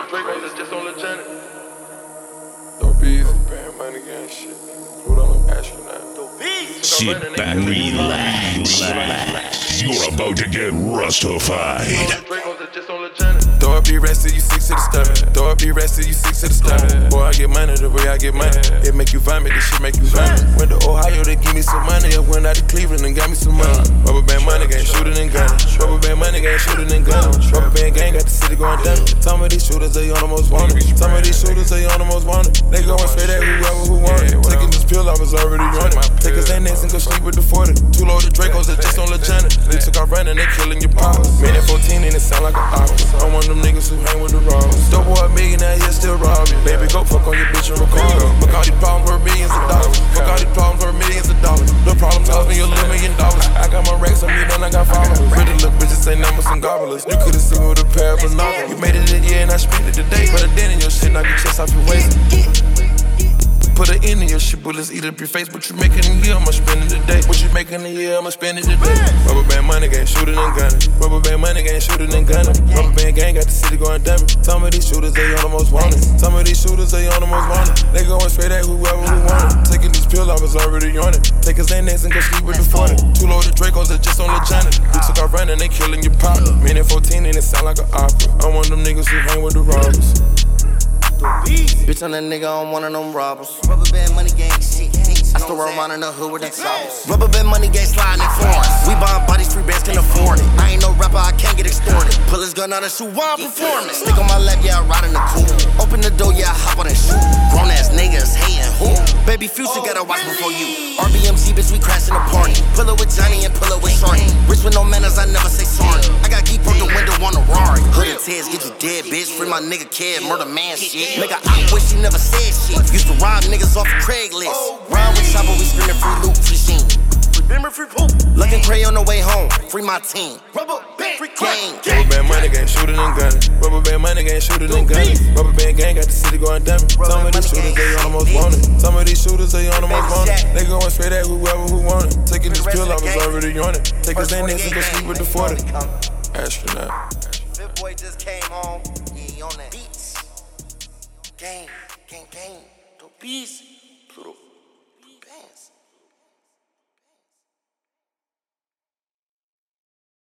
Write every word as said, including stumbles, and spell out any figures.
Drake is just on the channel. Don't be easy, bad money gang shit. Put on an astronaut. Sit back, relax, relax. You're about to get Rustified. Throw up your rest till you sick to the stomach. Throw up your rest till you sick to the stomach. Boy, I get money the way I get money. It make you vomit, this shit make you vomit. Went to Ohio, they give me some money. I went out to Cleveland and got me some money. Rubber band money gang, shooting and gunning. Rubber band money gang, shooting and gunning. Rubber band gang got the city going dumb. Some of these shooters, they on the most wanted. Some of these shooters, they on the most wanted. They go and straight at whoever who wanted. Taking this pill, I was already on it. Take a Xanax and go sleep with the forty. Two loaded Dracos that just on Legend. They took off running, they killing your pop. Man at fourteen and it sound like an opera. I'm one of them niggas who hang with the robbers. Dope boy a millionaire, yeah, still robbing. Baby, go fuck on your bitch and record her. Fuck all these problems for millions of dollars. Fuck all these problems for millions of dollars. The problems cost me a little million dollars. I got my racks on me, then I got followers. Pretty little bitches say numbers and gobblers. You could've seen with a pair of binoculars. You made it in, yeah, and I spent it today. Put a dent in your shit, knock your chest off your waist. Put an end in your shit, bullets eat up your face. What you making in a year, I'ma spend it today. What you making in a year, I'ma spend it today. Rubber band money gang, shooting and gunning. Rubber band money gang, shooting and gunning. Rubber band gang got the city going dummy. Some of these shooters, they on the most wanted. Some of these shooters, they on the most wanted. They going straight at whoever who wanted. Taking this pill, I was already on it. Take a Xanax and go sleep with the forty. Two loaded Dracos that just on Legend. We took off running, they killing your pop. Me at fourteen and it sound like an opera. I'm one of them niggas who hang with the robbers. Bitch, I'm that nigga, I'm one of them robbers. Rubber band money gang shit. I still around in the hood with them choppers. Rubber band money gang sliding in foreign. We buying bodies, free bands can afford it. I ain't no rapper, I can't get extorted. Pull his gun out and shoot wild performance. Stick on my lap, yeah, I ride in the coupe. Open the door, yeah, I hop on and shoot. Grown ass niggas hating who? Baby Future gotta watch before you. R B M C, bitch, we crashing the party. Pull up with Johnny and pull up with Shorty. Rich with no manners, I never say sorry. I got geek broke the window on a Rari. Hood and tears, get you dead, bitch. Free my nigga kid, murder man shit. Make a op wish he never said shit. Used to rob niggas off of Craigslist. Ride with chopper, we screaming free loot, free sheen. Remember free poop. Looking cray on the way home. Free my team. Rubber band, free gang. Rubber band money gang, shooting and gunning. Rubber band money gang, shooting and gunning. Rubber band gang got the city going dummy. Some of these shooters, they on the most wanted. Some of these shooters, they on the most wanted. They going straight at whoever who wanted. Taking this pill, I was already on it. Take a Xanax and go sleep with the forty. Astronaut. Big boy just came home. Yeah, he on that beats. Gang, gang, gang. The beats.